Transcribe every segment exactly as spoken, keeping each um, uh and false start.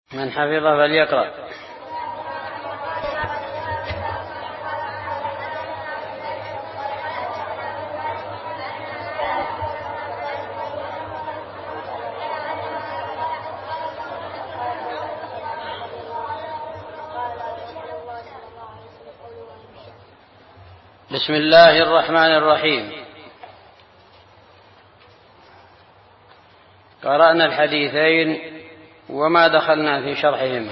من حفظه فليقرأ. بسم الله الرحمن الرحيم. قرأنا الحديثين وما دخلنا في شرحهما.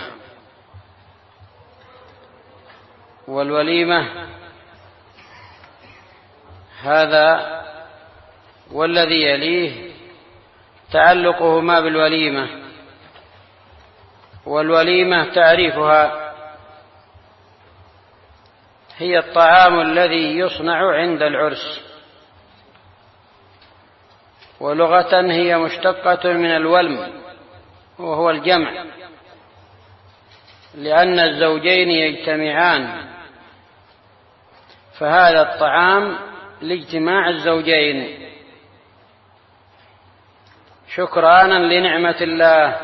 والوليمة هذا والذي يليه تعلقهما بالوليمة. والوليمة تعريفها هي الطعام الذي يصنع عند العرس، ولغة هي مشتقة من الولم وهو الجمع، لأن الزوجين يجتمعان، فهذا الطعام لاجتماع الزوجين شكرانا لنعمة الله.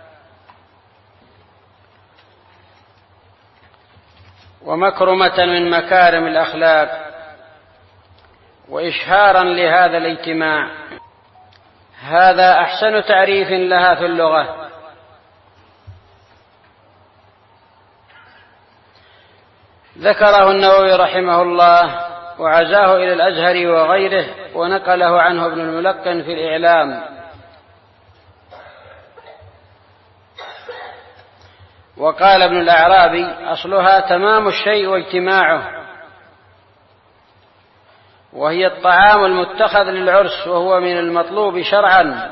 ومكرمة من مكارم الأخلاق وإشهارا لهذا الاجتماع. هذا أحسن تعريف لها في اللغة. ذكره النووي رحمه الله وعزاه إلى الأزهر وغيره، ونقله عنه ابن الملقن في الإعلام. وقال ابن الأعرابي: أصلها تمام الشيء واجتماعه، وهي الطعام المتخذ للعرس، وهو من المطلوب شرعا.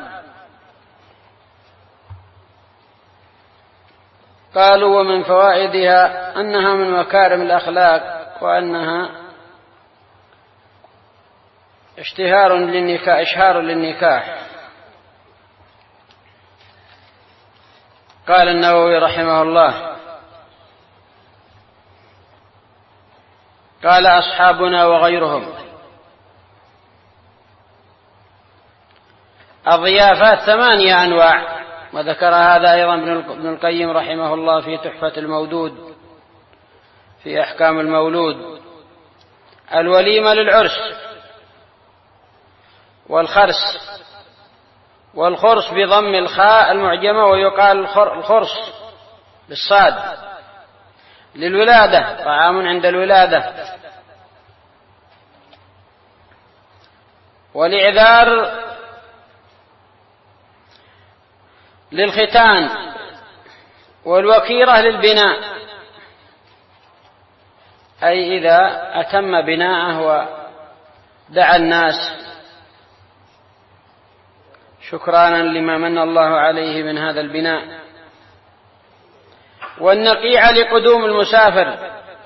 قالوا: ومن فوائدها أنها من مكارم الأخلاق، وأنها اشتهار للنكاح إشهار للنكاح. قال النووي رحمه الله: قال أصحابنا وغيرهم: الضيافات ثمانية أنواع. وذكر هذا أيضا ابن القيم رحمه الله في تحفة المودود في أحكام المولود. الوليمة للعرس، والخرس، والخرس بضم الخاء المعجمة، ويقال الخرس بالصاد، للولادة، طعام عند الولادة. والإعذار للختان، والوكيرة للبناء، أي إذا أتم بناءه ودعا الناس شكرانا لما من الله عليه من هذا البناء. والنقيعة لقدوم المسافر،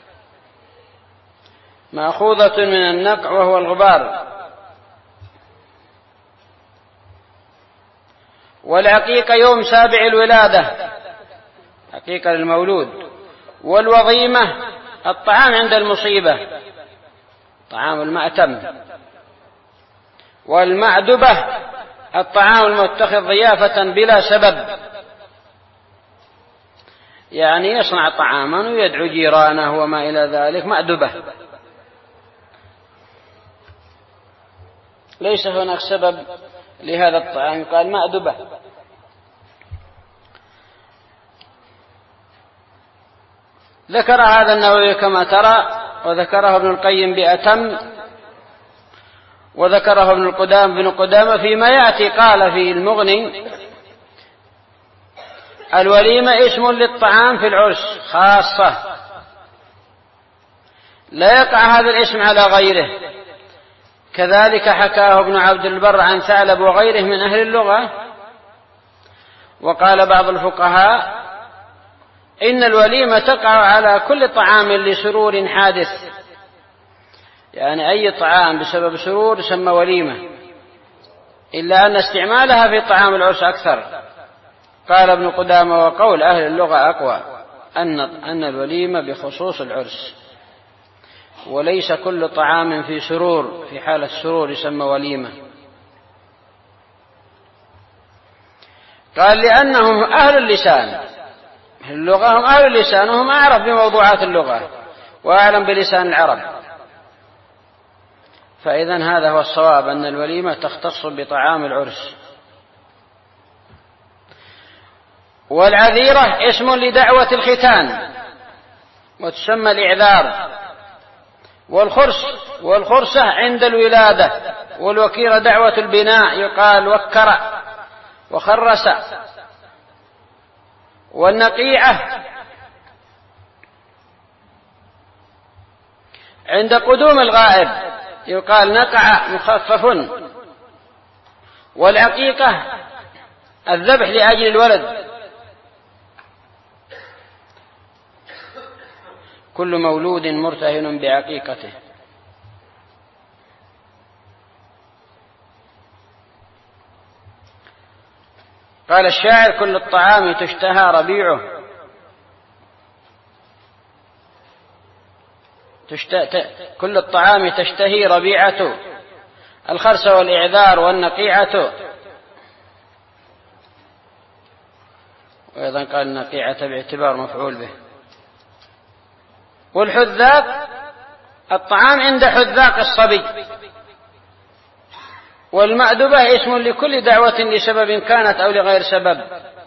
مأخوذة من النقع وهو الغبار. والعقيقة يوم سابع الولادة، عقيقة للمولود. والوظيمة الطعام عند المصيبة، طعام المأتم. والمعدبة الطعام المتخذ ضيافة بلا سبب، يعني يصنع طعاما ويدعو جيرانه وما إلى ذلك، مأدبة، ليس هناك سبب لهذا الطعام، قال مأدبة. ذكر هذا النووي كما ترى، وذكره ابن القيم بأتم، وذكره ابن القدام بن قدامة فيما يأتي. قال في المغني: الوليمة اسم للطعام في العرس خاصة، لا يقع هذا الاسم على غيره. كذلك حكاه ابن عبد البر عن ثعلب وغيره من أهل اللغة. وقال بعض الفقهاء: إن الوليمة تقع على كل طعام لسرور حادث، يعني أي طعام بسبب سرور يسمى وليمة، إلا أن استعمالها في طعام العرس أكثر. قال ابن قدامة: وقول أهل اللغة أقوى، أن أن الوليمة بخصوص العرس، وليس كل طعام في سرور في حالة السرور يسمى وليمة. قال: لأنهم أهل اللسان اللغة هم أهل اللسان وهم أعرف بموضوعات اللغة وأعلم بلسان العرب. فإذن هذا هو الصواب، أن الوليمة تختص بطعام العرس. والعذيرة اسم لدعوة الختان وتسمى الإعذار. والخرس والخرسة عند الولادة. والوكيرة دعوة البناء يقال وكر وخرس. والنقيعة عند قدوم الغائب يقال نقع مخفف. والعقيقة الذبح لأجل الولد. كل مولود مرتهن بعقيقته. قال الشاعر كل الطعام تشتهى ربيعه. تشت... كل الطعام تشتهي ربيعته. الخرس والإعذار والنقيعة. وأيضا قال النقيعة باعتبار مفعول به. والحذاق الطعام عند حذاق الصبي. والمأدبة اسم لكل دعوة لسبب كانت أو لغير سبب.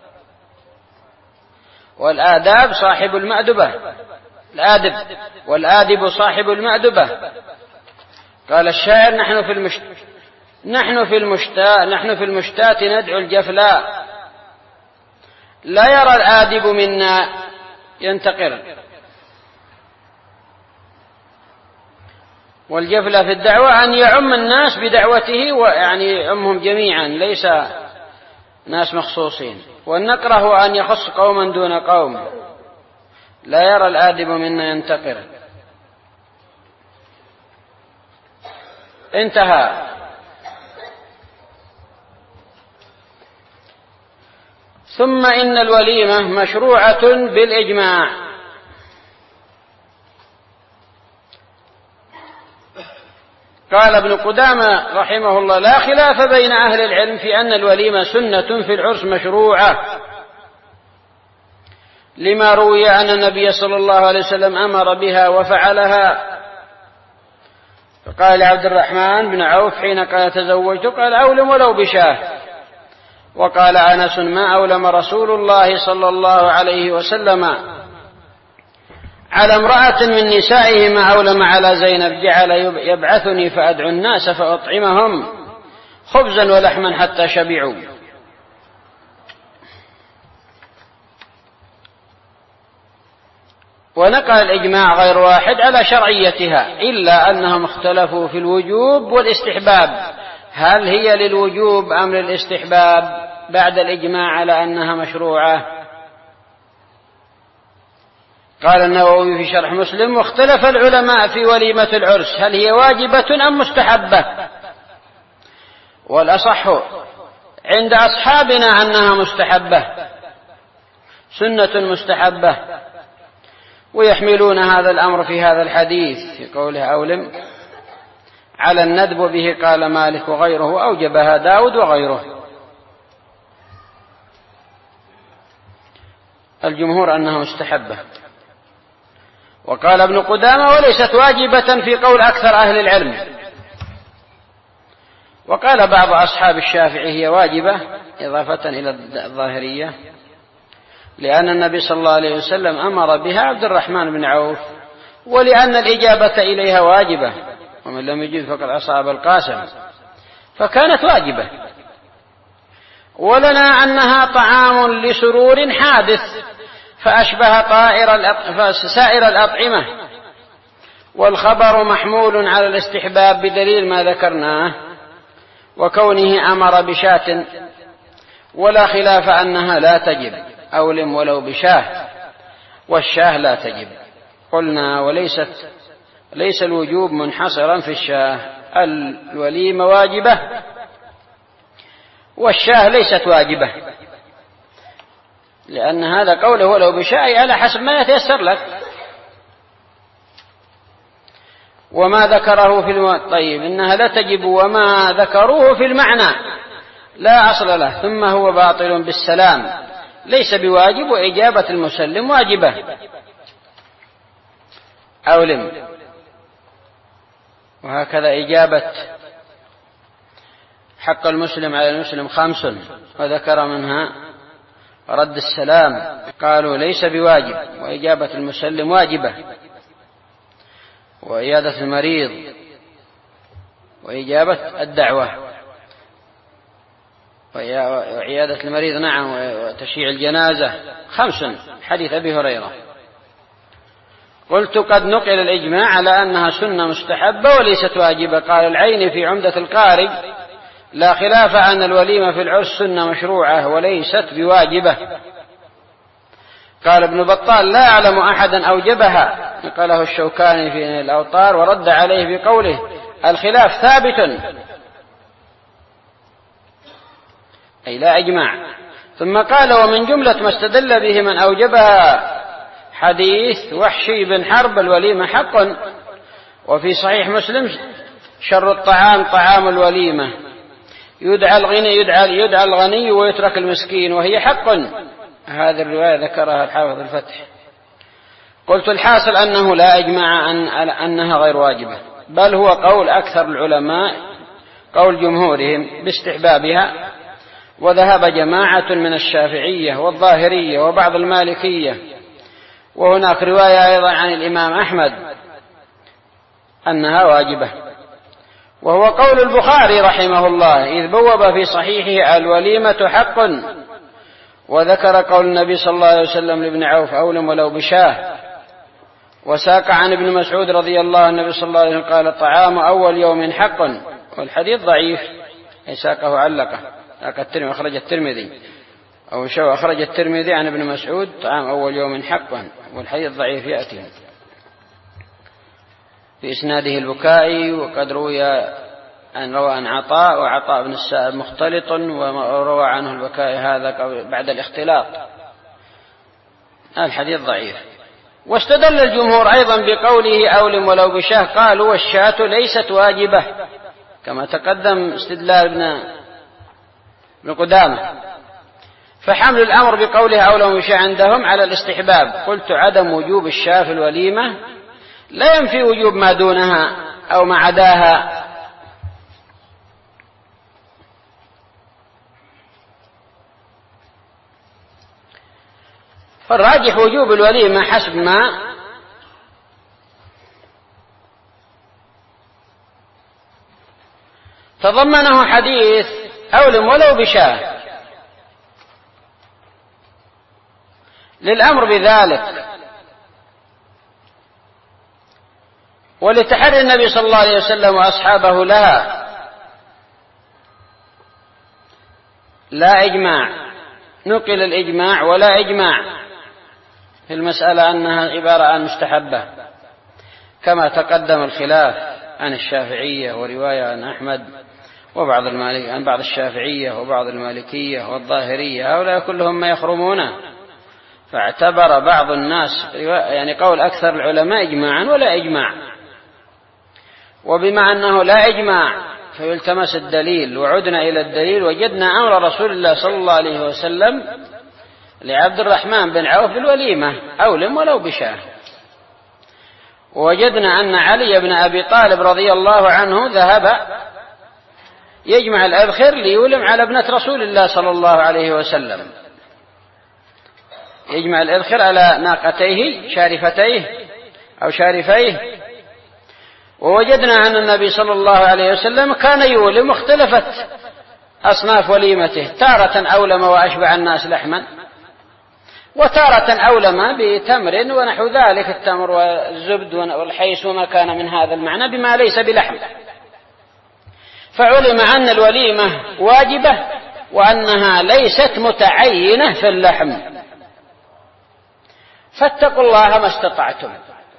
والآداب صاحب المأدبة الآدب والآدب صاحب المأدبة. قال الشاعر نحن في المشت نحن في المشتاة نحن في المشتاة ندعو الجفلاء لا يرى الآدب منا ينتقر. والجفلة في الدعوة أن يعم الناس بدعوته ويعني يعمهم جميعا ليس ناس مخصوصين. والنقرة هو أن يخص قوما دون قوم. لا يرى الآدب منا ينتقر. انتهى. ثم إن الوليمة مشروعة بالإجماع. قال ابن قدامة رحمه الله لا خلاف بين أهل العلم في أن الوليمة سنة في العرس مشروعة، لما روي أن النبي صلى الله عليه وسلم أمر بها وفعلها. فقال عبد الرحمن بن عوف حين قال تزوجت قال أولم ولو بشاه. وقال أنس ما أولم رسول الله صلى الله عليه وسلم على امرأة من نسائه ما أولم على زينب جعل يبعثني فأدعو الناس فأطعمهم خبزا ولحما حتى شبعوا. ونقل الإجماع غير واحد على شرعيتها إلا أنهم اختلفوا في الوجوب والاستحباب، هل هي للوجوب أم للاستحباب بعد الإجماع على أنها مشروعة. قال النووي في شرح مسلم واختلف العلماء في وليمة العرس هل هي واجبة أم مستحبة، والأصح عند أصحابنا أنها مستحبة سنة مستحبة. ويحملون هذا الأمر في هذا الحديث في قوله أولم على الندب به قال مالك وغيره أوجبها داود وغيره. الجمهور أنها مستحبة. وقال ابن قدامة وليست واجبة في قول أكثر أهل العلم. وقال بعض أصحاب الشافعي هي واجبة إضافة إلى الظاهرية لأن النبي صلى الله عليه وسلم أمر بها عبد الرحمن بن عوف، ولأن الإجابة إليها واجبة ومن لم يجد فقد أصاب القاسم، فكانت واجبة. ولنا أنها طعام لسرور حادث فأشبه طائر سائر الأطعمة، والخبر محمول على الاستحباب بدليل ما ذكرناه وكونه أمر بشاة، ولا خلاف أنها لا تجب أولم ولو بشاه، والشاه لا تجب. قلنا وليست ليس الوجوب منحصرا في الشاه، الوليمة واجبة والشاه ليست واجبة، لأن هذا قوله ولو بشاه على حسب ما يتيسر لك. وما ذكره في الم... طيب إنها لا تجب وما ذكروه في المعنى لا أصل له ثم هو باطل بالسلام، ليس بواجب، وإجابة المسلم واجبة. أولم. وهكذا إجابة حق المسلم على المسلم خمس، وذكر منها رد السلام، قالوا ليس بواجب، وإجابة المسلم واجبة، وعيادة المريض، وإجابة الدعوة، وعيادة المريض نعم، وتشييع الجنازة، خمس، حديث أبي هريرة. قلت قد نقل الإجماع على أنها سنة مستحبة وليست واجبة. قال العيني في عمدة القاري لا خلاف أن الوليمة في العرس سنة مشروعة وليست بواجبة. قال ابن بطال لا أعلم أحدا أوجبها، نقله الشوكاني في الأوطار ورد عليه بقوله الخلاف ثابت، أي لا إجماع. ثم قال ومن جملة ما استدل به من أوجبها حديث وحشي بن حرب الوليمة حق، وفي صحيح مسلم شر الطعام طعام الوليمة، يدعى الغني يدعى, يدعى الغني ويترك المسكين، وهي حق. هذه الرواية ذكرها الحافظ الفتح. قلت الحاصل أنه لا إجماع أن أنها غير واجبة، بل هو قول أكثر العلماء، قول جمهورهم باستحبابها، وذهب جماعة من الشافعية والظاهرية وبعض المالكية، وهناك رواية أيضا عن الإمام أحمد أنها واجبة، وهو قول البخاري رحمه الله إذ بوب في صحيحه الوليمة حق، وذكر قول النبي صلى الله عليه وسلم لابن عوف أولم ولو بشاه. وساق عن ابن مسعود رضي الله عنه النبي صلى الله عليه وسلم قال طعام أول يوم حق، والحديث ضعيف، ساقه علقه، أخرج الترمذي أو شو أخرج الترمذي عن ابن مسعود طعام أول يوم حق، والحديث ضعيف يأتي في إسناده البكائي، وقد روي أن روى عن عطاء، وعطاء بن السائب مختلط، وروى عنه البكائي هذا بعد الاختلاط، الحديث ضعيف. واستدل الجمهور أيضا بقوله أولم ولو بشاه، قالوا والشاة ليست واجبة، كما تقدم استدلال ابن قدامة، فحمل الأمر بقوله أولم بشاه عندهم على الاستحباب. قلت عدم وجوب الشاة في الوليمة لا ينفي وجوب ما دونها أو ما عداها، فالراجح وجوب الوليمة حسب ما تضمنه حديث أولم ولو بشاه للأمر بذلك، ولتحري النبي صلى الله عليه وسلم وأصحابه لها، لا إجماع، نقل الإجماع ولا إجماع في المسألة أنها عبارة عن مستحبة، كما تقدم الخلاف عن الشافعية ورواية عن أحمد وبعض المالك عن بعض الشافعية وبعض المالكية والظاهرية، هؤلاء كلهم ما يخرمونه، فاعتبر بعض الناس يعني قول أكثر العلماء إجماعا ولا إجماع، وبما أنه لا إجماع فيلتمس الدليل، وعدنا إلى الدليل وجدنا أمر رسول الله صلى الله عليه وسلم لعبد الرحمن بن عوف بالوليمة أولم ولو بشاه، ووجدنا أن علي بن أبي طالب رضي الله عنه ذهب يجمع الأذخر ليولم على ابنة رسول الله صلى الله عليه وسلم، يجمع الأذخر على ناقتيه شارفتيه أو شارفيه، ووجدنا أن النبي صلى الله عليه وسلم كان يولم، اختلفت أصناف وليمته، تارة أولم وأشبع الناس لحما، وتارة أولم بتمر ونحو ذلك، التمر والزبد والحيس وما كان من هذا المعنى بما ليس بلحم، فعلم أن الوليمة واجبة وأنها ليست متعينة في اللحم، فاتقوا الله ما استطعتم.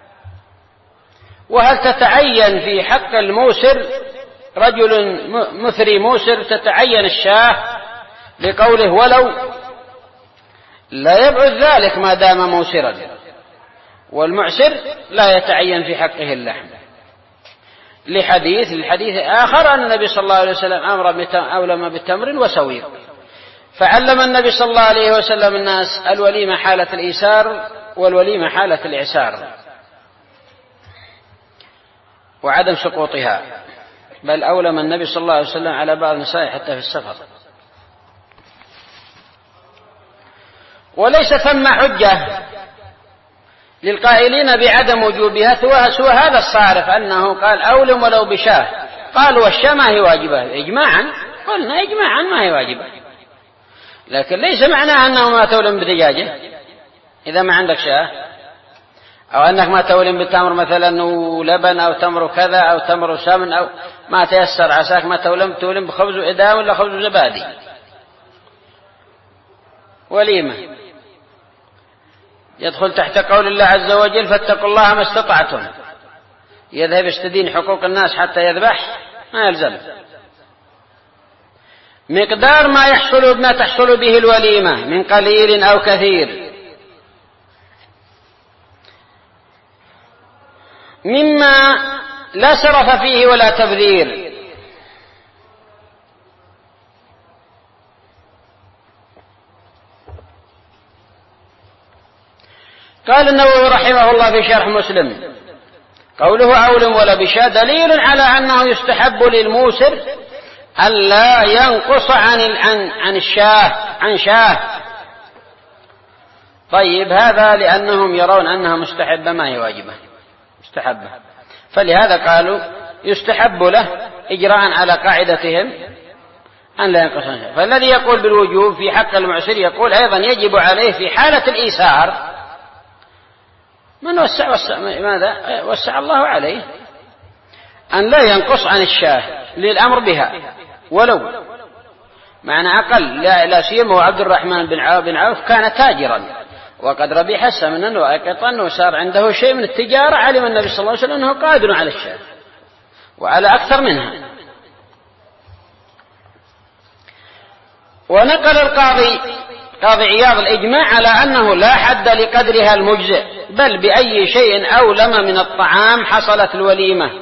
وهل تتعين في حق الموسر رجل مثري موسر تتعين الشاة لقوله ولو؟ لا يبعد ذلك ما دام موسرا، والمعسر لا يتعين في حقه اللحم، لحديث الحديث آخر أن النبي صلى الله عليه وسلم أمر أولم بتمر وسويق، فعلم النبي صلى الله عليه وسلم الناس الوليمة حالة الإيسار والوليمة حالة الإعسار وعدم سقوطها، بل أولم النبي صلى الله عليه وسلم على بعض النساء حتى في السفر. وليس ثم حجة للقائلين بعدم وجوبها سوى هذا الصارف أنه قال أولم ولو بشاه، قالوا والشاة ما هي واجبة إجماعا، قلنا إجماعا ما هي واجبة، لكن ليس معناه أنه ما تولم بدجاجة إذا ما عندك شاه، أو أنك ما تولم بتمر مثلا ولبن أو تمر كذا أو تمر سمن أو ما تيسر عساك ما تولم تولم بخبز وإدام ولا خبز زبادي. وليمة يدخل تحت قول الله عز وجل فاتقوا الله ما استطعتم، يذهب يستدين حقوق الناس حتى يذبح ما يلزم. مقدار ما يحصل ما تحصل به الوليمة من قليل أو كثير مما لا سرف فيه ولا تبذير، قال النووي رحمه الله في شرح مسلم قوله أولم ولا بشاة دليل على أنه يستحب للموسر أن لا ينقص عن عن عن الشاه عن شاه. طيب هذا لأنهم يرون أنها مستحبة ما هي واجبة مستحبة، فلهذا قالوا يستحب له إجراء على قاعدتهم أن لا ينقص عن شاه. فالذي يقول بالوجوب في حق المعسر يقول أيضا يجب عليه في حالة الإيسار من وسع, وسع ماذا وسع الله عليه أن لا ينقص عن الشاه للأمر بها ولو معنى أقل. لا, لا سيما عبد الرحمن بن عوف بن عوف كان تاجرا وقد ربح سمنا وأقطا وصار عنده شيء من التجارة، علم النبي صلى الله عليه وسلم أنه قادر على الشاه وعلى أكثر منها. ونقل القاضي قاضي عياض الإجماع على أنه لا حد لقدرها المجزئ، بل بأي شيء أولم من الطعام حصلت الوليمة،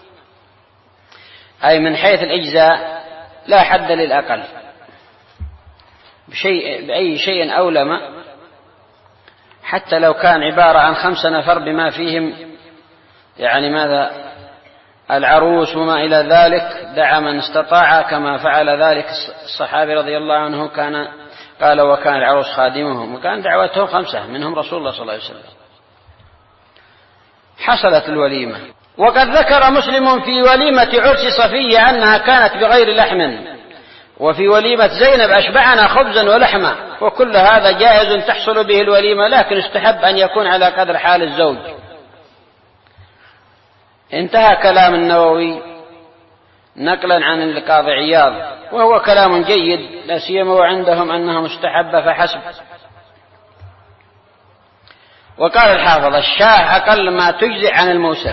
أي من حيث الإجزاء لا حد للأقل، بشيء بأي شيء أولم، حتى لو كان عبارة عن خمس نفر بما فيهم يعني ماذا العروس وما إلى ذلك، دعا من استطاع كما فعل ذلك الصحابي رضي الله عنه، كان قال وكان العروس خادمهم وكان دعوته خمسة منهم رسول الله صلى الله عليه وسلم. حصلت الوليمة. وقد ذكر مسلم في وليمة عرس صفية أنها كانت بغير لحم، وفي وليمة زينب أشبعنا خبزا ولحما، وكل هذا جائز تحصل به الوليمة، لكن استحب أن يكون على قدر حال الزوج. انتهى كلام النووي نقلا عن القاضي عياض، وهو كلام جيد لا سيما وعندهم أنها مستحبة فحسب. وقال الحافظ الشاه أقل ما تجزئ عن الموسر،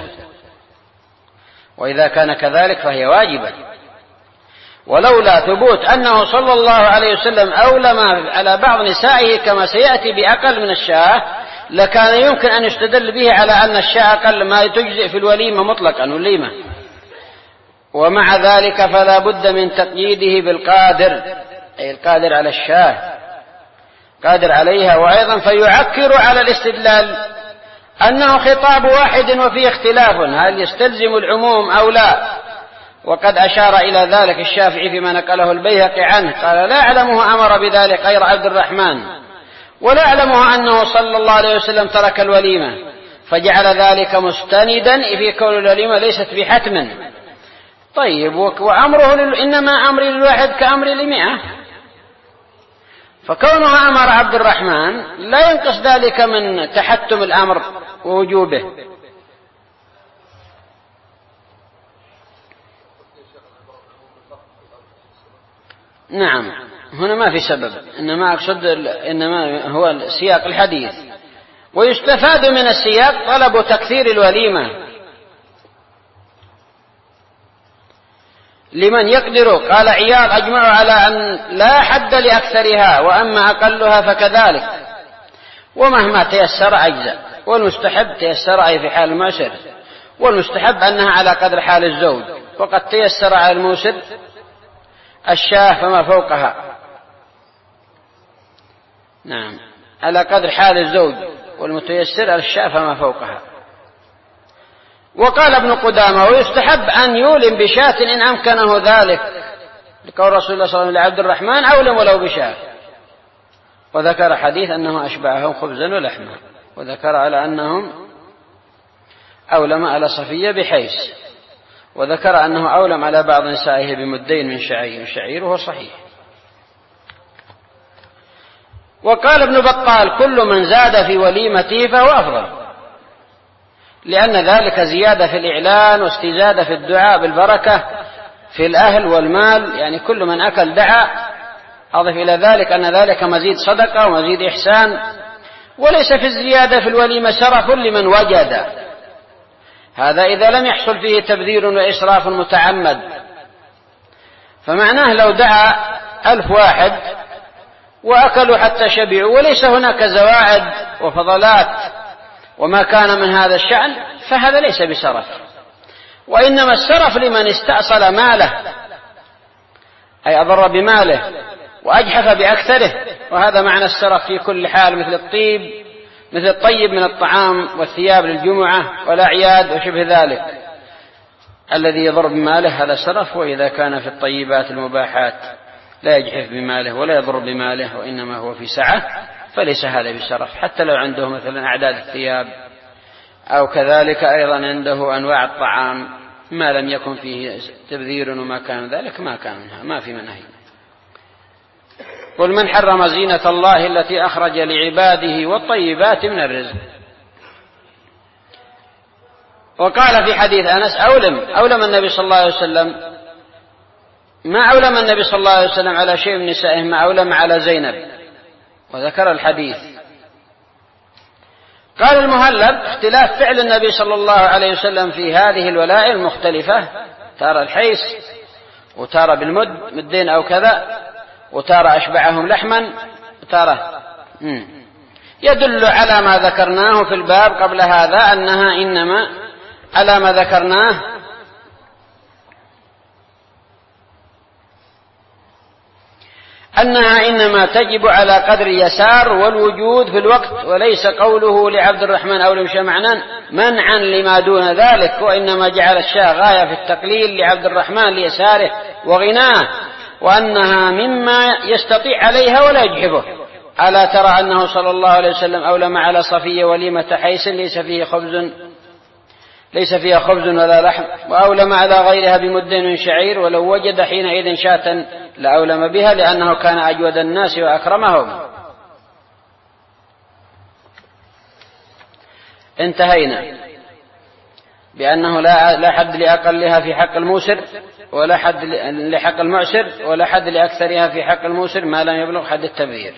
وإذا كان كذلك فهي واجبة، ولولا ثبوت أنه صلى الله عليه وسلم أولم على بعض نسائه كما سيأتي بأقل من الشاه لكان يمكن أن يستدل به على أن الشاه أقل ما تجزئ في الوليمة مطلقا وليمة. ومع ذلك فلا بد من تقييده بالقادر، أي القادر على الشاه قادر عليها. وأيضا فيعكر على الاستدلال أنه خطاب واحد وفيه اختلاف هل يستلزم العموم أو لا، وقد أشار إلى ذلك الشافعي فيما نقله البيهقي عنه، قال لا أعلمه أمر بذلك غير عبد الرحمن، ولا أعلمه أنه صلى الله عليه وسلم ترك الوليمة، فجعل ذلك مستندا في كون الوليمة ليست بحتم. طيب وأمره إنما أمر للواحد كأمر لمئة، فكونه أمر عبد الرحمن لا ينقص ذلك من تحتم الأمر ووجوبه. نعم هنا ما في سبب، إنما أقصد إنما هو سياق الحديث. ويستفاد من السياق طلب تكثير الوليمة لمن يقدر. قال عياض أجمعوا على أن لا حد لأكثرها، وأما أقلها فكذلك، ومهما تيسر أجزاء، والمستحب تيسر أي في حال المعسر، والمستحب أنها على قدر حال الزوج، وقد تيسر على الموسر الشاه فما فوقها. نعم، على قدر حال الزوج، والمتيسر الشاء فما فوقها. وقال ابن قدامة: ويستحب أن يولم بشاة إن أمكنه ذلك، لقول رسول الله صلى الله عليه وسلم لعبد الرحمن: أولم ولو بشاة. وذكر حديث أنه أشبعهم خبزا ولحما، وذكر على أنهم أولم على صفية بحيث، وذكر أنه أولم على بعض نسائه بمدين من شعير، شعيره صحيح. وقال ابن بطال: كل من زاد في وليمته فهو أفضل، لأن ذلك زيادة في الإعلان واستزادة في الدعاء بالبركة في الأهل والمال، يعني كل من أكل دعا. أضف إلى ذلك أن ذلك مزيد صدقة ومزيد إحسان، وليس في الزيادة في الوليمة شرف لمن وجد، هذا إذا لم يحصل فيه تبذير وإسراف متعمد. فمعناه لو دعا ألف واحد وأكلوا حتى شبعوا وليس هناك زواعد وفضلات وما كان من هذا الشأن، فهذا ليس بسرف، وإنما السرف لمن استأصل ماله، أي أضر بماله وأجحف بأكثره، وهذا معنى السرف في كل حال، مثل الطيب مثل الطيب من الطعام والثياب للجمعة والأعياد وشبه ذلك. الذي يضر بماله هذا سرف، وإذا كان في الطيبات المباحات لا يجحف بماله ولا يضر بماله وإنما هو في سعة، فليس هذا بسرف، حتى لو عنده مثلا أعداد الثياب، أو كذلك أيضا عنده أنواع الطعام ما لم يكن فيه تبذير وما كان ذلك ما كان منها، ما في منهي. قل من حرم زينة الله التي أخرج لعباده والطيبات من الرزق. وقال في حديث أنس: أولم أولم النبي صلى الله عليه وسلم، ما أولم النبي صلى الله عليه وسلم على شيء من نسائه ما أولم على زينب، وذكر الحديث. قال المهلب: اختلاف فعل النبي صلى الله عليه وسلم في هذه الولائم المختلفة، ترى الحيس، وترى بالمد مدين أو كذا، وترى أشبعهم لحما، وترى يدل على ما ذكرناه في الباب قبل هذا، أنها إنما على ما ذكرناه أنها إنما تجب على قدر يسار والوجود في الوقت، وليس قوله لعبد الرحمن أو لمشى معنى منعا لما دون ذلك، وإنما جعل الشاء غاية في التقليل لعبد الرحمن ليساره وغناه، وأنها مما يستطيع عليها ولا يجحبه. ألا ترى أنه صلى الله عليه وسلم أولم على صفية وليمة حيث ليس فيه خبز ليس فيها خبز ولا لحم، وأولم على غيرها بمد من شعير، ولو وجد حينئذ شاة لأولم بها، لأنه كان أجود الناس وأكرمهم. انتهينا بأنه لا حد لأقلها في حق الموسر، ولا حد لحق المعسر، ولا حد لأكثرها في حق الموسر ما لم يبلغ حد التبذير.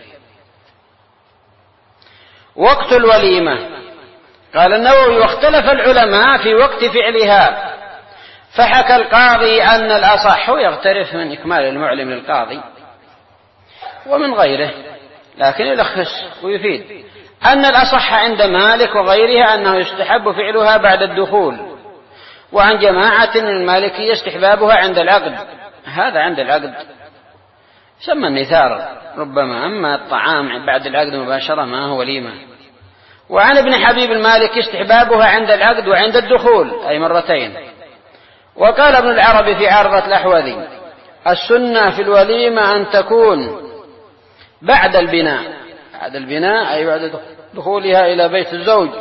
وقت الوليمة، قال النووي: واختلف العلماء في وقت فعلها، فحكى القاضي أن الأصح، يغترف من إكمال المعلم للقاضي ومن غيره، لكن يلخص ويفيد، أن الأصح عند مالك وغيرها أنه يستحب فعلها بعد الدخول، وعن جماعة من المالكية استحبابها عند العقد، هذا عند العقد سمى النثار ربما، أما الطعام بعد العقد مباشرة ما هو وليمة. وعن ابن حبيب المالكي استحبابها عند العقد وعند الدخول، أي مرتين. وقال ابن العربي في عارضة الأحوذي: السنة في الوليمة أن تكون بعد البناء، بعد البناء أي بعد دخولها إلى بيت الزوج،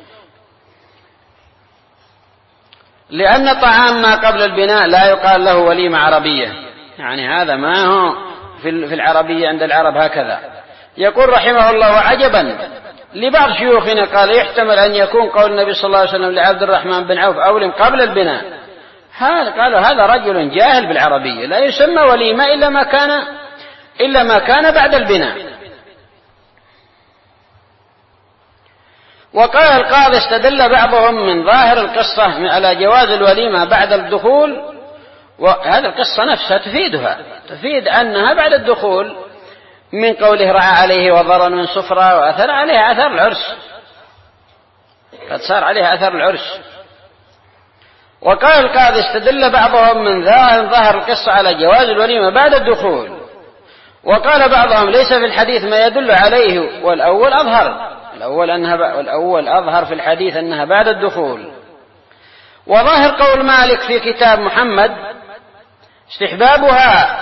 لأن طعام ما قبل البناء لا يقال له وليمة عربية، يعني هذا ما هو في العربية عند العرب هكذا. يقول رحمه الله: وعجبا لبعض شيوخنا قال: يحتمل أن يكون قول النبي صلى الله عليه وسلم لعبد الرحمن بن عوف أولم قبل البناء، هذا قالوا هذا رجل جاهل بالعربية، لا يسمى وليمة إلا ما كان إلا ما كان بعد البناء. وقال القاضي: استدل بعضهم من ظاهر القصة على جواز الوليمة بعد الدخول، وهذه القصة نفسها تفيدها تفيد أنها بعد الدخول، من قوله رعى عليه وضرن من صفرة، وأثر عليها أثر العرس، قد صار عليها أثر العرس. وقال القاضي: استدل بعضهم من ظاهر القصة على جواز الوليمة بعد الدخول، وقال بعضهم ليس في الحديث ما يدل عليه، والأول أظهر الأول أنها والأول أظهر في الحديث أنها بعد الدخول. وظاهر قول مالك في كتاب محمد استحبابها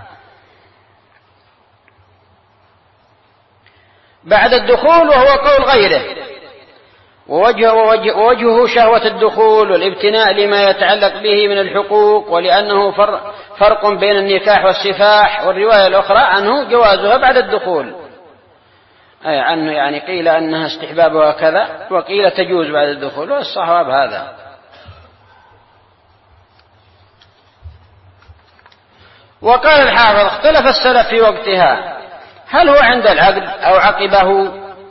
بعد الدخول، وهو قول غيره، ووجهه, ووجهه شهوة الدخول والابتناء لما يتعلق به من الحقوق، ولأنه فرق بين النكاح والسفاح. والرواية الأخرى عنه جوازها بعد الدخول، أي عنه يعني قيل أنها استحبابها كذا وقيل تجوز بعد الدخول، والصواب هذا. وقال الحافظ اختلف السلف في وقتها، هل هو عند العقد أو عقبه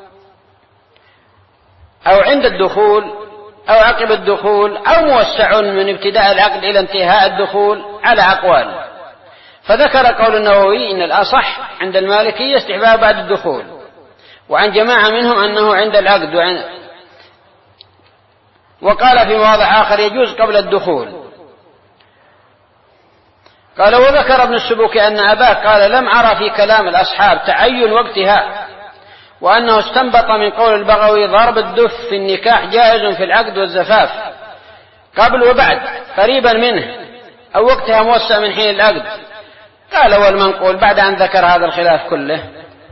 أو عند الدخول أو عقب الدخول أو موسع من ابتداء العقد إلى انتهاء الدخول، على أقوال. فذكر قول النووي إن الأصح عند المالكية استحباب بعد الدخول، وعن جماعة منهم أنه عند العقد، وعن وقال في مواضع آخر يجوز قبل الدخول. قال وذكر ابن السبوكي أن أباه قال لم أرى في كلام الأصحاب تعين وقتها، وأنه استنبط من قول البغوي ضرب الدف في النكاح جائز في العقد والزفاف قبل وبعد قريبا منه، أو وقتها موسع من حين العقد. قال والمنقول بعد أن ذكر هذا الخلاف كله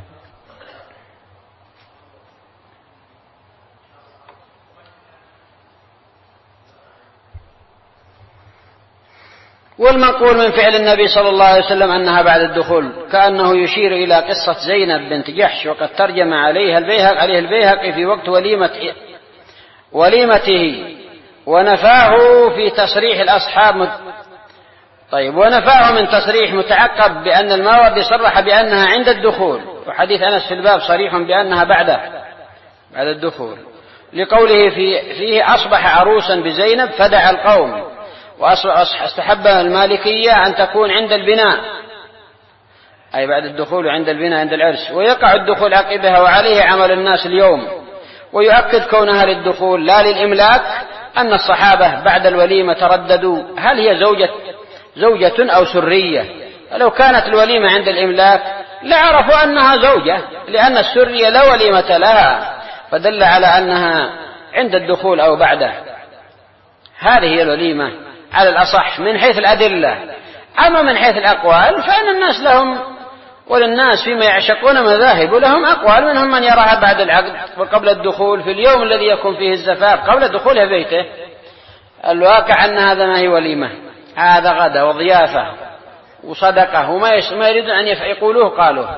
والمنقول من فعل النبي صلى الله عليه وسلم أنها بعد الدخول، كأنه يشير إلى قصة زينب بنت جحش، وقد ترجم عليها البيهق عليه البيهقي في وقت وليمة وليمته، ونفاه في تصريح الأصحاب. طيب ونفاه من تصريح متعقب بأن الماوردي صرح بأنها عند الدخول، وحديث أنس في الباب صريح بأنها بعده بعد الدخول، لقوله في فيه أصبح عروسا بزينب فدعا القوم. واستحب المالكية أن تكون عند البناء، أي بعد الدخول وعند البناء عند العرس، ويقع الدخول عقبها، وعليه عمل الناس اليوم. ويؤكد كونها للدخول لا للإملاك أن الصحابة بعد الوليمة ترددوا هل هي زوجة, زوجة أو سرية، ولو كانت الوليمة عند الإملاك لعرفوا أنها زوجة، لأن السرية لا وليمة لها، فدل على أنها عند الدخول أو بعده. هذه هي الوليمة على الأصح من حيث الأدلة. أما من حيث الأقوال فإن الناس لهم وللناس فيما يعشقون مذاهب، ولهم أقوال، منهم من يراها بعد العقد وقبل الدخول في اليوم الذي يكون فيه الزفاف قبل دخوله بيته. الواقع أن هذا ما هي وليمة، هذا غدا وضيافة وصدقة، وما يريدون أن يقولوه قالوه.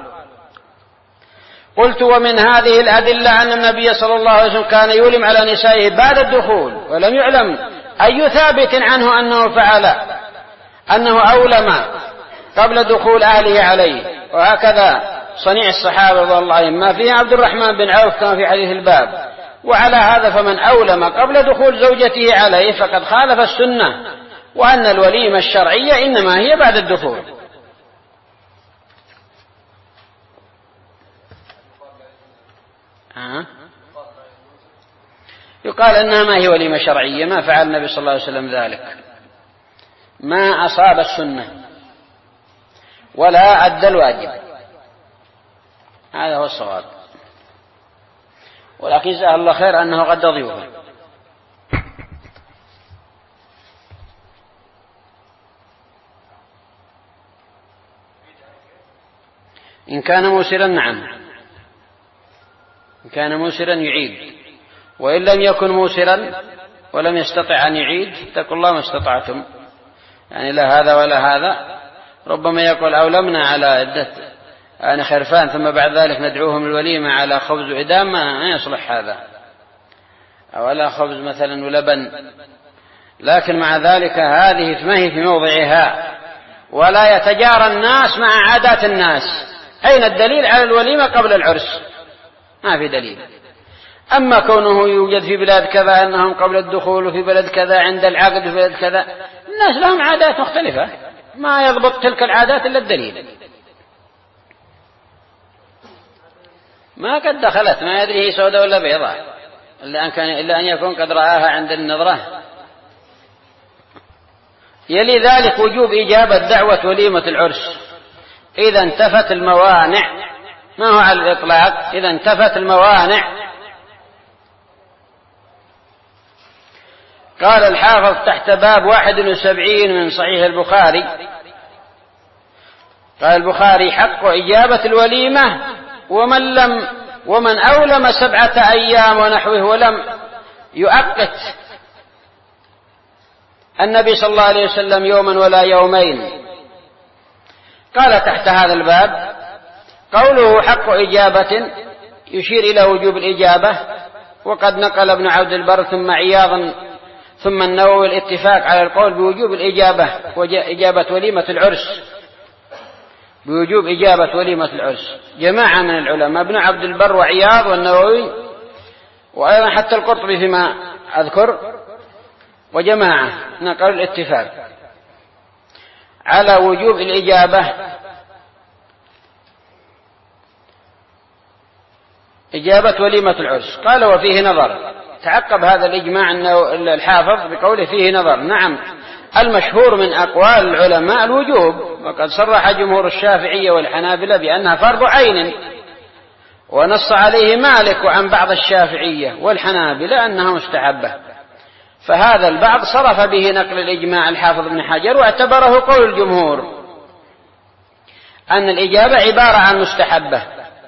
قلت ومن هذه الأدلة أن النبي صلى الله عليه وسلم كان يولم على نسائه بعد الدخول، ولم يعلم أي ثابت عنه أنه فعل أنه أولم قبل دخول أهله عليه، وهكذا صنيع الصحابة رضي الله عنهم، ما فيه عبد الرحمن بن عوف كما في حديث الباب. وعلى هذا فمن أولم قبل دخول زوجته عليه فقد خالف السنة، وأن الوليمة الشرعية إنما هي بعد الدخول. أه؟ يقال أنها ما هي وليمة شرعية، ما فعل النبي صلى الله عليه وسلم ذلك، ما أصاب السنة ولا أدى الواجب، هذا هو الصواب. ولكن جزاه الله خير أنه قد ضيوفه. إن كان موسرا نعم، إن كان موسرا يعيد، وإن لم يكن موسرا ولم يستطع أن يعيد اتقوا الله ما استطعتم، يعني لا هذا ولا هذا. ربما يقول أولمنا على عدة يعني خرفان ثم بعد ذلك ندعوهم الوليمة على خبز وإدام، ما يصلح هذا، أو على خبز مثلا ولبن. لكن مع ذلك هذه ما هي في موضعها، ولا يتجارى الناس مع عادات الناس. أين الدليل على الوليمة قبل العرس؟ ما في دليل. أما كونه يوجد في بلاد كذا أنهم قبل الدخول، وفي بلد كذا عند العقد، وفي بلد كذا، الناس لهم عادات مختلفة، ما يضبط تلك العادات إلا الدليل. ما قد دخلت، ما يدري هي سوداء ولا بيضاء، إلا أن, كان إلا أن يكون قد رآها عند النظرة. يلي ذلك وجوب إجابة دعوة وليمة العرس، إذا انتفت الموانع، ما هو على الإطلاق، إذا انتفت الموانع. قال الحافظ تحت باب واحد وسبعين من صحيح البخاري، قال البخاري: حق إجابة الوليمة ومن لم ومن أولم سبعة أيام ونحوه ولم يؤقت النبي صلى الله عليه وسلم يوما ولا يومين. قال تحت هذا الباب: قوله حق إجابة يشير إلى وجوب الإجابة، وقد نقل ابن عبد البر ثم عياض ثم النووي الاتفاق على القول بوجوب الإجابة وإجابة وليمة العرس، بوجوب إجابة وليمة العرس جماعة من العلماء، ابن عبد البر وعياض والنووي وأيضا حتى القرطبي فيما أذكر، وجماعة نقل الاتفاق على وجوب الإجابة، إجابة وليمة العرس. قال: وفيه نظر. تعقب هذا الإجماع الحافظ بقوله فيه نظر. نعم، المشهور من أقوال العلماء الوجوب، وقد صرح جمهور الشافعية والحنابلة بأنها فرض عين، ونص عليه مالك وعن بعض الشافعية والحنابلة أنها مستحبة، فهذا البعض صرف به نقل الإجماع الحافظ بن حجر واعتبره قول الجمهور أن الإجابة عبارة عن مستحبة،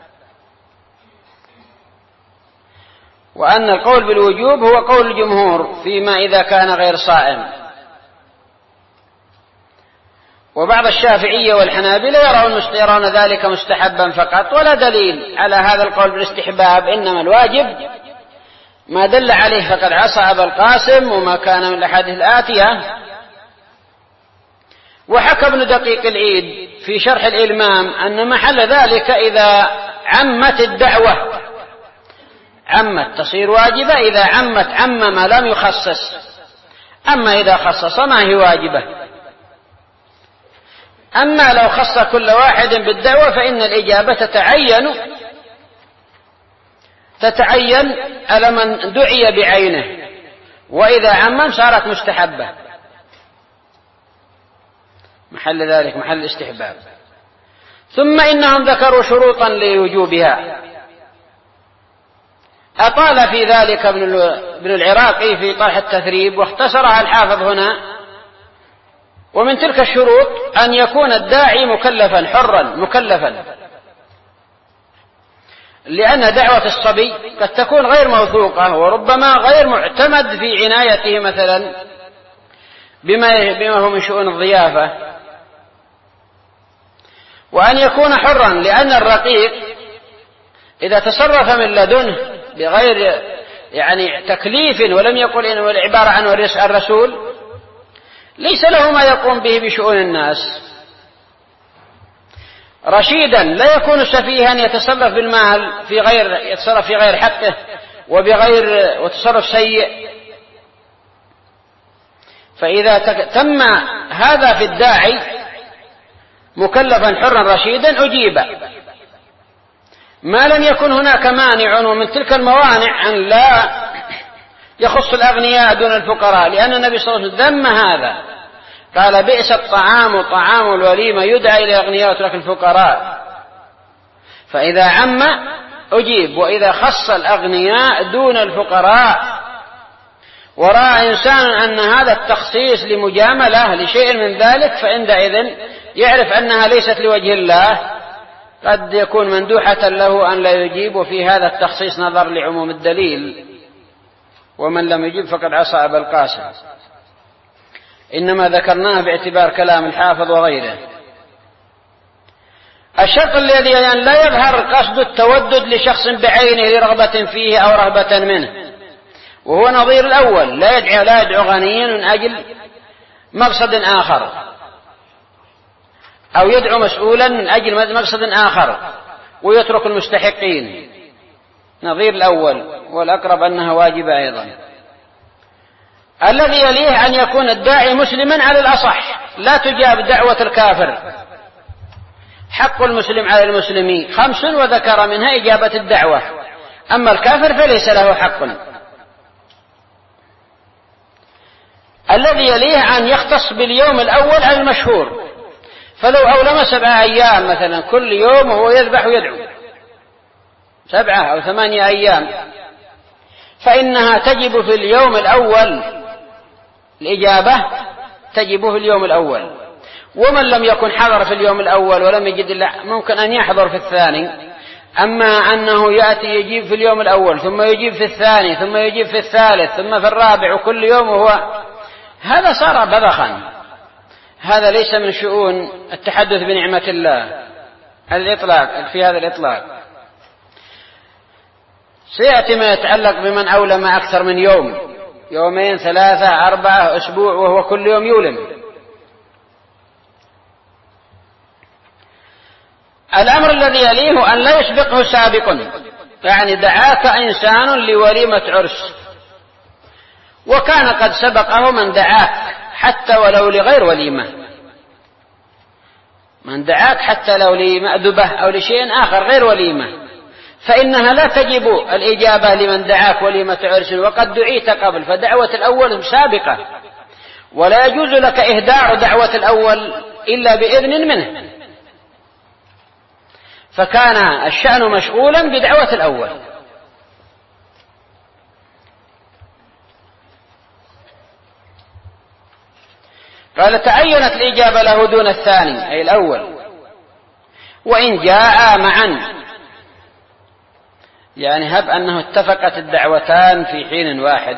وأن القول بالوجوب هو قول الجمهور فيما إذا كان غير صائم. وبعض الشافعية والحنابلة يرون يرون ذلك مستحبا فقط، ولا دليل على هذا القول بالاستحباب، إنما الواجب ما دل عليه فقد عصى أبا القاسم وما كان من الأحاديث الآتية. وحكى ابن دقيق العيد في شرح الإلمام أن محل ذلك إذا عمت الدعوة، عمت تصير واجبة إذا عمت عم ما لم يخصص، أما إذا خصص ما هي واجبة. أما لو خص كل واحد بالدعوة فإن الإجابة تتعين تتعين على من دعي بعينه، وإذا عمم صارت مستحبة، محل ذلك محل الاستحباب. ثم إنهم ذكروا شروطا لوجوبها، أطال في ذلك ابن العراقي في طرح التثريب واختصرها الحافظ هنا. ومن تلك الشروط أن يكون الداعي مكلفا حرا مكلفا، لأن دعوة الصبي قد تكون غير موثوقة وربما غير معتمد في عنايته مثلا بما بما هو من شؤون الضيافة. وأن يكون حرا، لأن الرقيق إذا تصرف من لدنه بغير يعني تكليف ولم يقل إنه العبارة عن الرسول ليس له ما يقوم به بشؤون الناس. رشيدا لا يكون سفيها يتصرف بالمال في غير يتصرف في غير حقه وبغير وتصرف سيء. فإذا تم هذا في الداعي مكلفا حرا رشيدا أجيب، ما لم يكن هناك مانع. ومن تلك الموانع أن لا يخص الأغنياء دون الفقراء، لأن النبي صلى الله عليه وسلم ذم هذا، قال: بئس الطعام طعام الوليمة يدعى إلى الأغنياء وترك الفقراء. فإذا عم أجيب، وإذا خص الأغنياء دون الفقراء ورأى إنسان أن هذا التخصيص لمجاملة لشيء من ذلك فعندئذ يعرف أنها ليست لوجه الله، قد يكون مندوحة له أن لا يجيب. وفي هذا التخصيص نظر لعموم الدليل، ومن لم يجب فقد عصى أبا القاسم. إنما ذكرناه باعتبار كلام الحافظ وغيره. الشرط الذي أن لا يظهر قصد التودد لشخص بعينه لرغبة فيه أو رهبة منه، وهو نظير الأول، لا يدعو, لا يدعو غنيا من أجل مقصد آخر، أو يدعو مسؤولا من أجل مقصد آخر ويترك المستحقين، نظير الأول، والأقرب أنها واجبة أيضا. الذي يليه أن يكون الداعي مسلما على الأصح، لا تجاب دعوة الكافر. حق المسلم على المسلمين خمس، وذكر منها إجابة الدعوة، أما الكافر فليس له حق. الذي يليه أن يختص باليوم الأول على المشهور، فلو أولم سبعة أيام مثلا كل يوم وهو يذبح ويدعو سبعة أو ثمانية أيام، فإنها تجب في اليوم الأول، الإجابة تجب في اليوم الأول. ومن لم يكن حضر في اليوم الأول ولم يجد الله ممكن أن يحضر في الثاني. أما أنه يأتي يجيب في اليوم الأول ثم يجيب في الثاني ثم يجيب في الثالث ثم في الرابع وكل يوم هو، هذا صار بذخا، هذا ليس من شؤون التحدث بنعمة الله الإطلاق في هذا الإطلاق. سيأتي ما يتعلق بمن أولم أكثر من يوم، يومين ثلاثة أربعة أسبوع وهو كل يوم يولم. الأمر الذي يليه أن لا يسبقه سابق، يعني دعاك إنسان لوليمة عرس وكان قد سبقه من دعاك حتى ولو لغير وليمة، من دعاك حتى لو لمأدبة أو لشيء آخر غير وليمة، فإنها لا تجب الإجابة لمن دعاك وليمة عرس وقد دعيت قبل، فدعوة الأول سابقة، ولا يجوز لك إهدار دعوة الأول إلا بإذن منه، فكان الشأن مشغولا بدعوة الأول. قال تعينت الإجابة له دون الثاني أي الأول، وإن جاء معا، يعني هب أنه اتفقت الدعوتان في حين واحد،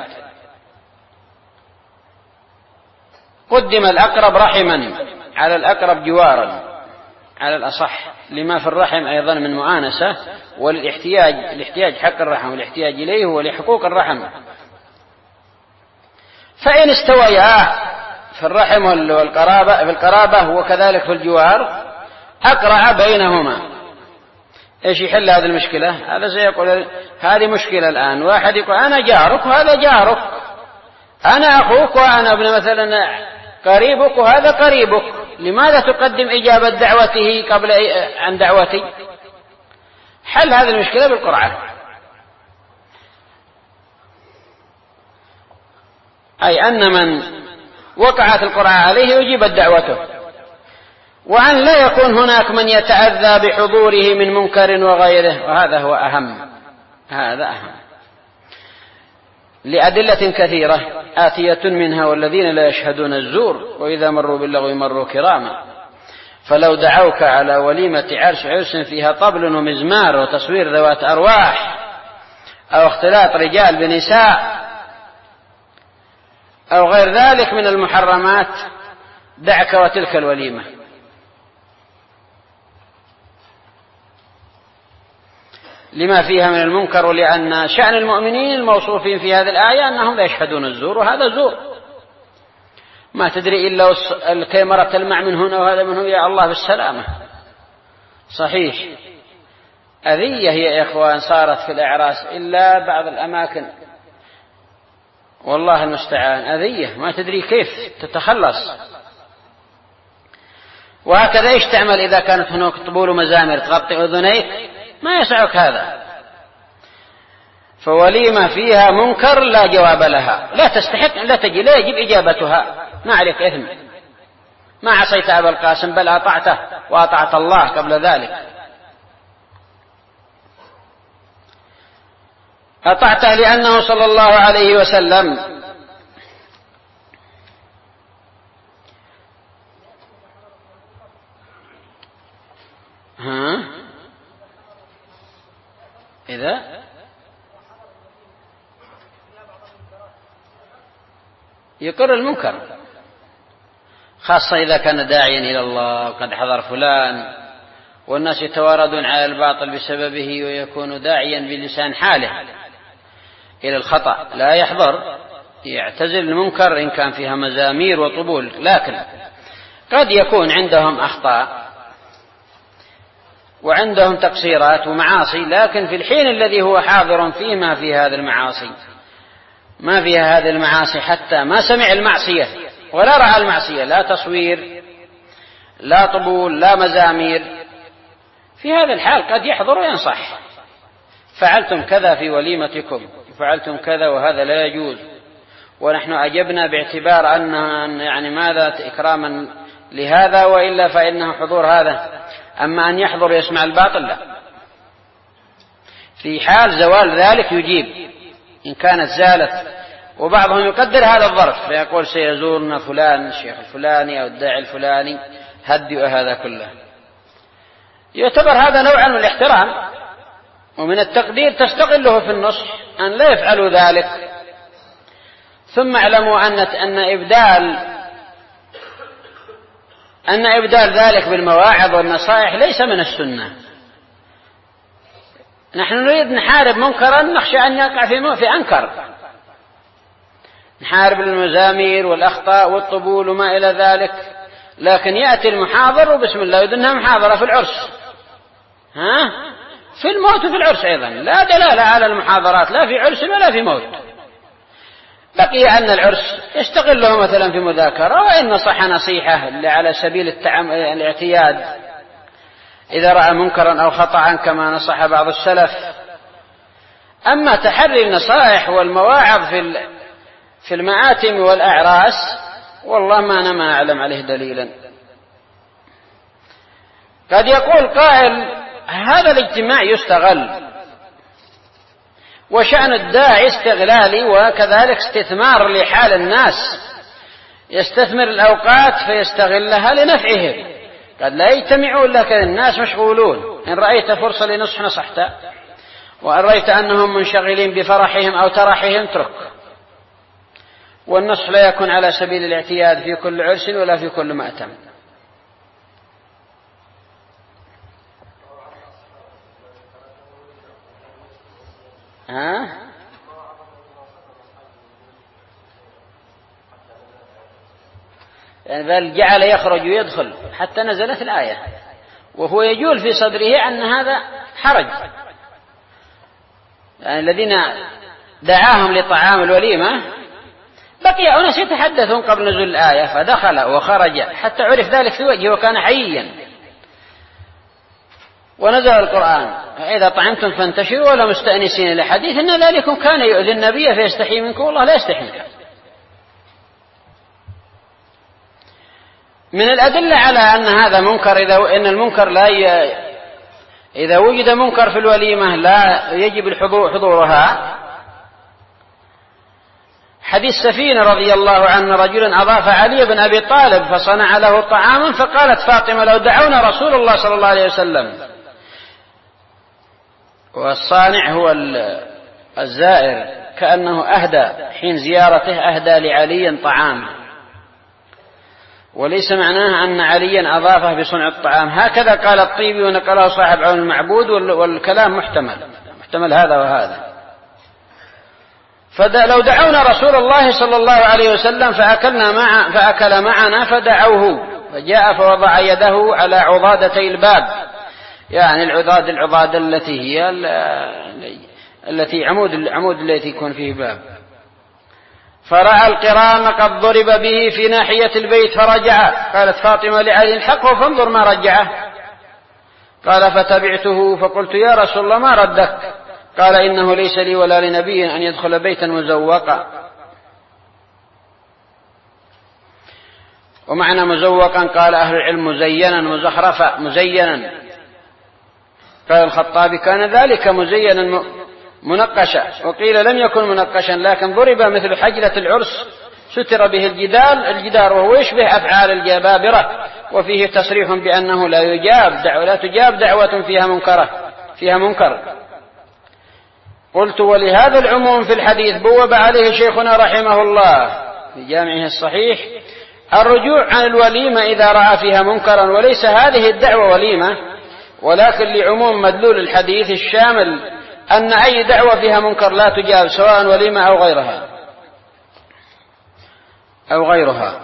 قدم الأقرب رحما على الأقرب جوارا على الأصح، لما في الرحم أيضا من مؤانسة، والاحتياج الاحتياج حق الرحم والاحتياج إليه ولحقوق الرحم. فإن استويا في الرحم والقرابة في القرابة وكذلك في الجوار أقرع بينهما. إيش يحل هذه المشكلة؟ هذا سيقول هذه مشكلة الآن، واحد يقول أنا جارك وهذا جارك، أنا أخوك وأنا ابن مثلا قريبك وهذا قريبك، لماذا تقدم إجابة دعوته قبل عن دعوتي؟ حل هذه المشكلة بالقرعة، أي أن من وقعت القرعة عليه يجيب دعوته، وأن لا يكون هناك من يتأذى بحضوره من منكر وغيره، وهذا هو أهم، هذا أهم لأدلة كثيرة آتية منها والذين لا يشهدون الزور وإذا مروا باللغو مروا كراما. فلو دعوك على وليمة عرس عرس فيها طبل ومزمار وتصوير ذوات أرواح أو اختلاط رجال بنساء أو غير ذلك من المحرمات، دعك وتلك الوليمة. لما فيها من المنكر، ولأن شأن المؤمنين الموصوفين في هذه الآية أنهم لا يشهدون الزور، وهذا زور، ما تدري إلا الكاميرا تلمع من هنا وهذا من هنا، يا الله بالسلامة. صحيح أذية هي يا إخوان صارت في الأعراس إلا بعض الأماكن، والله المستعان، أذية ما تدري كيف تتخلص. وهكذا إيش تعمل إذا كانت هناك طبول ومزامر تغطي أذنيك؟ ما يسعك هذا. فوليمة فيها منكر لا جواب لها، لا تستحق، لا تجي، لا يجب إجابتها، ما عليك إثم، ما عصيت أبا القاسم بل أطعته وأطعت الله قبل ذلك، أطعته لأنه صلى الله عليه وسلم ها إذا يقر المنكر، خاصة إذا كان داعيا إلى الله وقد حضر فلان والناس يتواردون على الباطل بسببه، ويكون داعيا بلسان حاله إلى الخطأ، لا يحضر، يعتزل المنكر إن كان فيها مزامير وطبول. لكن قد يكون عندهم أخطاء وعندهم تقصيرات ومعاصي، لكن في الحين الذي هو حاضر فيه ما في هذه المعاصي، ما فيها هذه المعاصي، حتى ما سمع المعصية ولا رأى المعصية، لا تصوير لا طبول لا مزامير. في هذا الحال قد يحضر وينصح، فعلتم كذا في وليمتكم، فعلتم كذا وهذا لا يجوز، ونحن أجبنا باعتبار أن يعني ماذا إكراما لهذا، وإلا فإنه حضور هذا. أما أن يحضر يسمع الباطل لا. في حال زوال ذلك يجيب إن كانت زالت. وبعضهم يقدر هذا الظرف فيقول سيزورنا فلان الشيخ الفلاني أو الداعي الفلاني، هدئ هذا كله. يعتبر هذا نوعا من الاحترام، ومن التقدير تستقله في النصح أن لا يفعلوا ذلك. ثم اعلموا أن أن إبدال أن إبدال ذلك بالمواعظ والنصائح ليس من السنة. نحن نريد نحارب منكرا نخشى أن يقع في في أنكر، نحارب المزامير والأخطاء والطبول وما إلى ذلك. لكن يأتي المحاضر وبسم الله يدنها محاضرة في العرس، ها في الموت وفي العرس أيضا، لا دلالة على المحاضرات لا في عرس ولا في موت. بقي أن العرس يستغله مثلا في مذاكرة، وإن نصح نصيحة على سبيل التعم... الاعتياد إذا رأى منكرا أو خطأ كما نصح بعض السلف. أما تحري النصائح والمواعظ في في المآتم والأعراس والله ما أنا ما أعلم عليه دليلا. قد يقول قائل هذا الاجتماع يستغل، وشأن الداعي استغلالي وكذلك استثمار لحال الناس، يستثمر الأوقات فيستغلها لنفعهم. قد لا يجتمعون لكن الناس مشغولون، إن رأيت فرصة لنصح نصحت، وإن رأيت أنهم منشغلين بفرحهم أو ترحهم اترك. والنصح لا يكون على سبيل الاعتياد في كل عرس ولا في كل مأتم. ها؟ يعني بل جعل يخرج ويدخل حتى نزلت الآية، وهو يجول في صدره أن هذا حرج. يعني الذين دعاهم لطعام الوليمة بقي أناس يتحدثون قبل نزول الآية، فدخل وخرج حتى عرف ذلك في وجهه وكان حييا. ونزل القرآن إذا طعمتم فانتشروا ولا مستأنسين لحديث إن ذلكم كان يؤذي النبي فيستحي منكم والله لا يستحي منكم. من الأدلة على أن هذا منكر إذا إن المنكر لا ي... إذا وجد منكر في الوليمة لا يجب الحضور حضورها حديث سفينة رضي الله عنه، رجل أضاف علي بن أبي طالب فصنع له طعاما، فقالت فاطمة لو دعونا رسول الله صلى الله عليه وسلم. والصانع هو الزائر، كأنه أهدى حين زيارته أهدى لعلي طعاما، وليس معناه أن عليا أضافه بصنع الطعام. هكذا قال الطيبي ونقله صاحب عون المعبود، والكلام محتمل محتمل هذا وهذا. فلو دعونا رسول الله صلى الله عليه وسلم فأكلنا مع فأكل معنا فدعوه، فجاء فوضع يده على عضادتي الباب، يعني العضاد العضاد التي هي التي عمود العمود التي يكون فيه باب، فرأى القرام قد ضرب به في ناحية البيت فرجع. قالت فاطمة لعلي الحقه فانظر ما رجعه. قال فتبعته فقلت يا رسول الله ما ردك؟ قال إنه ليس لي ولا لنبي أن يدخل بيتا مزوقا. ومعنى مزوقا قال أهل العلم مزينا مزخرفا مزينا. قال الخطابي كان ذلك مزينا منقشا، وقيل لم يكن منقشا لكن ضرب مثل حجلة العرس ستر به الجدار الجدار وهو يشبه أفعال الجبابرة. وفيه تصريح بأنه لا يجاب دعوة لا تجاب دعوة فيها منكرة فيها منكر. قلت ولهذا العموم في الحديث بوب عليه شيخنا رحمه الله في جامعه الصحيح الرجوع عن الوليمة إذا رأى فيها منكرا، وليس هذه الدعوة وليمة، ولكن لعموم مدلول الحديث الشامل أن أي دعوة فيها منكر لا تجاب سواء وليمة أو غيرها أو غيرها.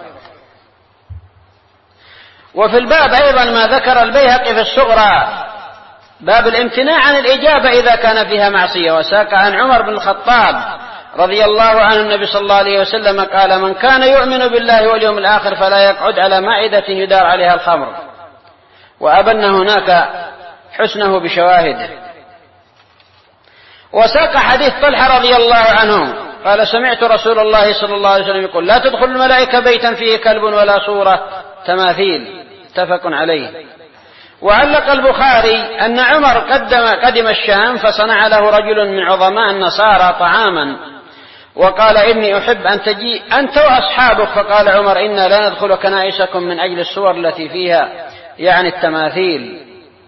وفي الباب أيضا ما ذكر البيهقي في الصغرى باب الامتناع عن الإجابة إذا كان فيها معصية. وساق عن عمر بن الخطاب رضي الله عنه النبي صلى الله عليه وسلم قال من كان يؤمن بالله واليوم الآخر فلا يقعد على مائدة يدار عليها الخمر، وأبن هناك حسنه بشواهده. وساق حديث طلحة رضي الله عنه قال سمعت رسول الله صلى الله عليه وسلم يقول لا تدخل الملائكة بيتا فيه كلب ولا صورة تماثيل، متفق عليه. وعلق البخاري أن عمر قدم قدم الشام فصنع له رجل من عظماء النصارى طعاما وقال إني أحب أن تجي أنت وأصحابك، فقال عمر إنا لا ندخل كنائسكم من أجل الصور التي فيها، يعني التماثيل.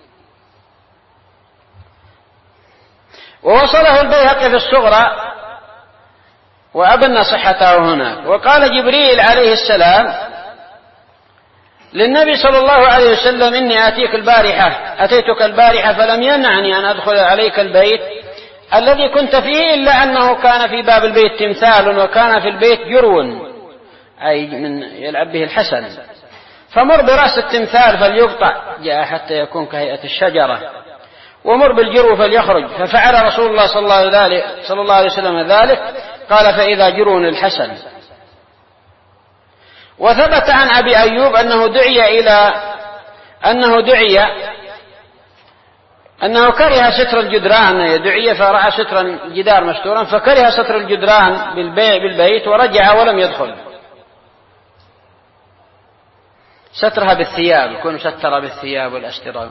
ووصله البيهقي في الصغرى وأبن صحته هناك. وقال جبريل عليه السلام للنبي صلى الله عليه وسلم إني آتيك البارحة أتيتك البارحة فلم يمنعني أن أدخل عليك البيت الذي كنت فيه إلا أنه كان في باب البيت تمثال وكان في البيت جرو أي من يلعب به الحسن، فمر برأس التمثال فليقطع جاء حتى يكون كهيئة الشجرة، ومر بالجرو فليخرج، ففعل رسول الله صلى الله عليه وسلم ذلك، قال فإذا جرو للحسن. وثبت عن أبي أيوب أنه دعي إلى أنه دعي أنه كره ستر الجدران، دعي فرأى ستر الجدار مستورا فكره ستر الجدران بالبيت ورجع ولم يدخل. سترها بالثياب، يكون ستر بالثياب والأستراب.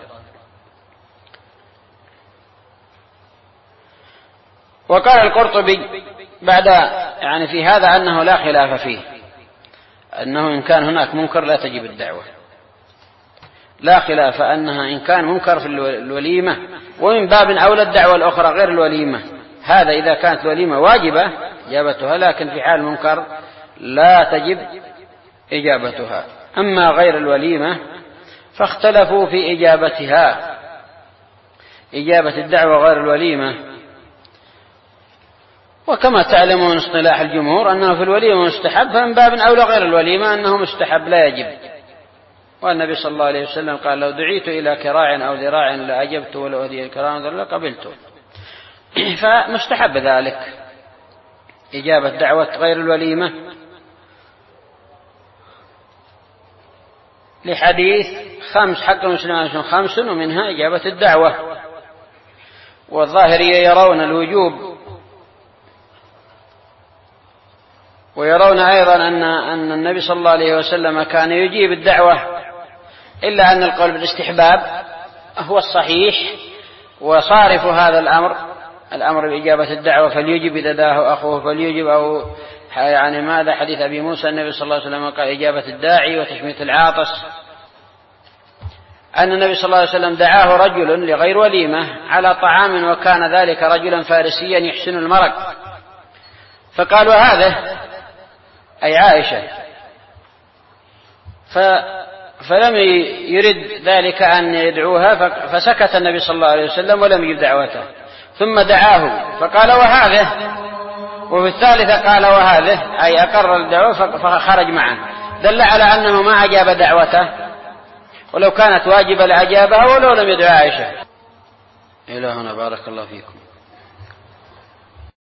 وقال القرطبي بعد يعني في هذا أنه لا خلاف فيه، أنه إن كان هناك منكر لا تجب الدعوة، لا خلاف أنها إن كان منكر في الوليمة ومن باب أولى الدعوة الأخرى غير الوليمة، هذا إذا كانت الوليمة واجبة إجابتها، لكن في حال المنكر لا تجب إجابتها. أما غير الوليمة فاختلفوا في إجابتها، إجابة الدعوة غير الوليمة. وكما تعلمون اصطلاح الجمهور أنه في الوليمة مستحب، فمن باب أولى غير الوليمة أنه مستحب لا يجب. والنبي صلى الله عليه وسلم قال لو دعيت إلى كراع أو ذراع لأجبت ولو أهدي الكراع لقبلته، فمستحب ذلك إجابة دعوة غير الوليمة لحديث خمس حق المسلمين خمس ومنها إجابة الدعوة. والظاهرية يرون الوجوب، ويرون أيضا أن أن النبي صلى الله عليه وسلم كان يجيب الدعوة، إلا أن القول بالاستحباب هو الصحيح، وصارف هذا الأمر الأمر بإجابة الدعوة فليجب إذا دعاه أخوه فليجب، أو يعني ماذا حديث أبي موسى النبي صلى الله عليه وسلم قال إجابة الداعي وتشميت العاطس، أن النبي صلى الله عليه وسلم دعاه رجل لغير وليمة على طعام وكان ذلك رجلا فارسيا يحسن المرق، فقالوا هذا أي عائشة، ف فلم يرد ذلك أن يدعوها، فسكت النبي صلى الله عليه وسلم ولم يجب دعوته، ثم دعاه فقال وهذا، وفي الثالثة قال وهذا أي أقر الدعوة فخرج معه، دل على أنه ما أجاب دعوته، ولو كانت واجبة لأجابها ولو لم يدعو عائشة. إلى هنا بارك الله فيكم.